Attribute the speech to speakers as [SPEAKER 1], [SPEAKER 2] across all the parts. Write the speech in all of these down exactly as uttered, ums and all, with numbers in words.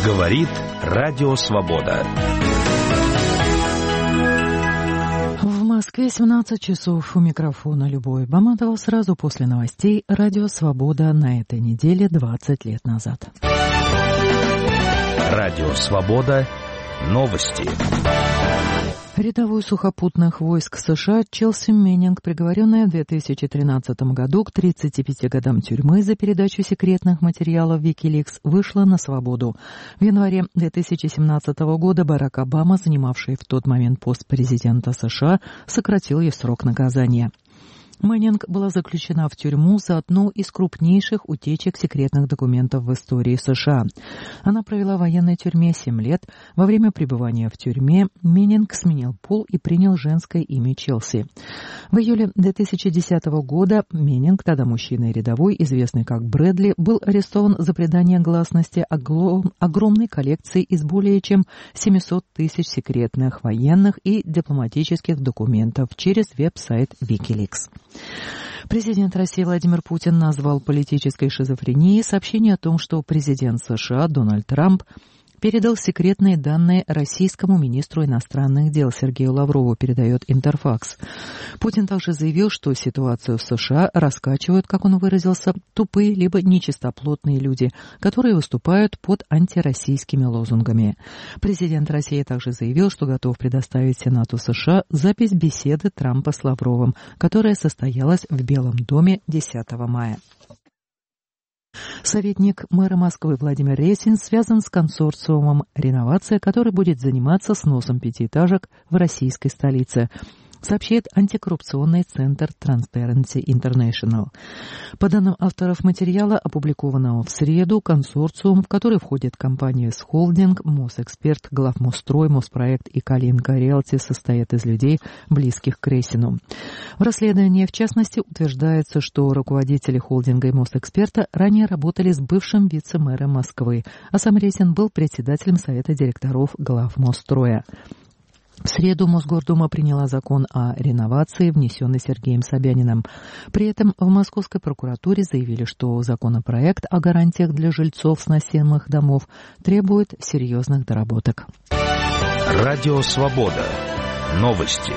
[SPEAKER 1] Говорит Радио Свобода.
[SPEAKER 2] В Москве семнадцать часов. У микрофона Любовь Баматова. Сразу после новостей Радио Свобода на этой неделе двадцать лет назад.
[SPEAKER 1] Радио Свобода. Новости.
[SPEAKER 2] Рядовой сухопутных войск США Челси Меннинг, приговоренная в две тысячи тринадцатом году к тридцати пяти годам тюрьмы за передачу секретных материалов Wikileaks, вышла на свободу. В январе две тысячи семнадцатого года Барак Обама, занимавший в тот момент пост президента США, сократил ей срок наказания. Меннинг была заключена в тюрьму за одну из крупнейших утечек секретных документов в истории США. Она провела в военной тюрьме семь лет. Во время пребывания в тюрьме Меннинг сменил пол и принял женское имя Челси. В июле две тысячи десятого года Меннинг, тогда мужчина и рядовой, известный как Брэдли, был арестован за придание гласности огромной коллекции из более чем семисот тысяч секретных военных и дипломатических документов через веб-сайт Wikileaks. Президент России Владимир Путин назвал политической шизофренией сообщение о том, что президент США Дональд Трамп передал секретные данные российскому министру иностранных дел Сергею Лаврову, передает Интерфакс. Путин также заявил, что ситуацию в США раскачивают, как он выразился, тупые либо нечистоплотные люди, которые выступают под антироссийскими лозунгами. Президент России также заявил, что готов предоставить Сенату США запись беседы Трампа с Лавровым, которая состоялась в Белом доме десятого мая. Советник мэра Москвы Владимир Ресин связан с консорциумом «Реновация», который будет заниматься сносом пятиэтажек в российской столице, сообщает антикоррупционный центр Transparency International. По данным авторов материала, опубликованного в среду, консорциум, в который входят компании «Схолдинг», «Мосэксперт», «Главмосстрой», «Моспроект» и «Калинка Риэлти», состоит из людей, близких к Ресину. В расследовании, в частности, утверждается, что руководители «Холдинга» и «Мосэксперта» ранее работали с бывшим вице-мэром Москвы, а сам Ресин был председателем Совета директоров «Главмосстроя». В среду Мосгордума приняла закон о реновации, внесенный Сергеем Собяниным. При этом в Московской прокуратуре заявили, что законопроект о гарантиях для жильцов сносимых домов требует серьезных доработок.
[SPEAKER 1] Радио Свобода. Новости.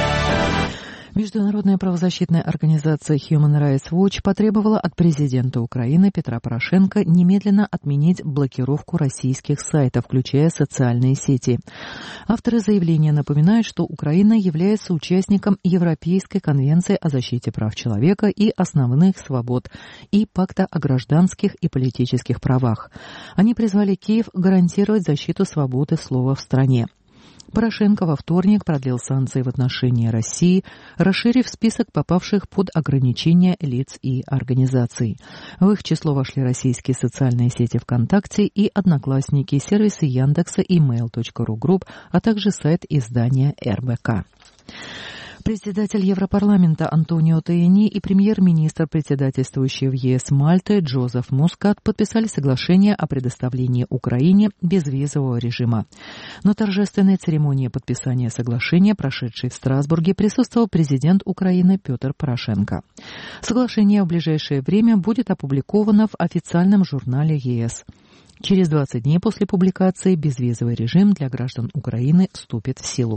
[SPEAKER 2] Международная правозащитная организация Human Rights Watch потребовала от президента Украины Петра Порошенко немедленно отменить блокировку российских сайтов, включая социальные сети. Авторы заявления напоминают, что Украина является участником Европейской конвенции о защите прав человека и основных свобод и Пакта о гражданских и политических правах. Они призвали Киев гарантировать защиту свободы слова в стране. Порошенко во вторник продлил санкции в отношении России, расширив список попавших под ограничения лиц и организаций. В их число вошли российские социальные сети ВКонтакте и Одноклассники, сервисы Яндекса и Mail точка ру Group, а также сайт издания эр бэ ка. Председатель Европарламента Антонио Таяни и премьер-министр, председательствующий в ЕС Мальты Джозеф Мускат, подписали соглашение о предоставлении Украине безвизового режима. На торжественной церемонии подписания соглашения, прошедшей в Страсбурге, присутствовал президент Украины Петр Порошенко. Соглашение в ближайшее время будет опубликовано в официальном журнале ЕС. Через двадцать дней после публикации безвизовый режим для граждан Украины вступит в силу.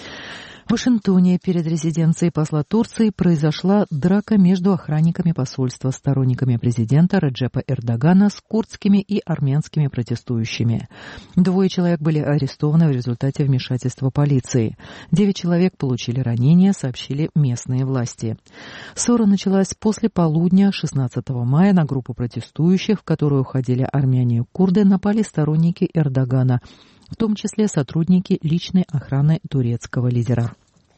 [SPEAKER 2] В Вашингтоне перед резиденцией посла Турции произошла драка между охранниками посольства, сторонниками президента Реджепа Эрдогана с курдскими и армянскими протестующими. Двое человек были арестованы в результате вмешательства полиции. Девять человек получили ранения, сообщили местные власти. Ссора началась после полудня шестнадцатого мая. На группу протестующих, в которую входили армяне и курды, напали сторонники Эрдогана, в том числе сотрудники личной охраны турецкого лидера.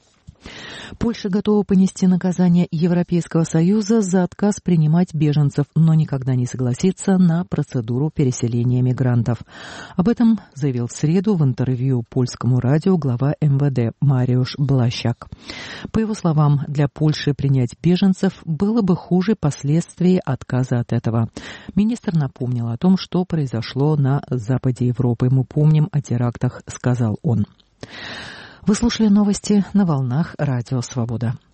[SPEAKER 2] Польша готова понести наказание Европейского Союза за отказ принимать беженцев, но никогда не согласится на процедуру переселения мигрантов. Об этом заявил в среду в интервью польскому радио глава эм вэ дэ Мариуш Блащак. По его словам, для Польши принять беженцев было бы хуже последствий отказа от этого. Министр напомнил о том, что произошло на западе Европы. Мы помним о терактах, сказал он. Вы слушали новости на волнах Радио Свобода.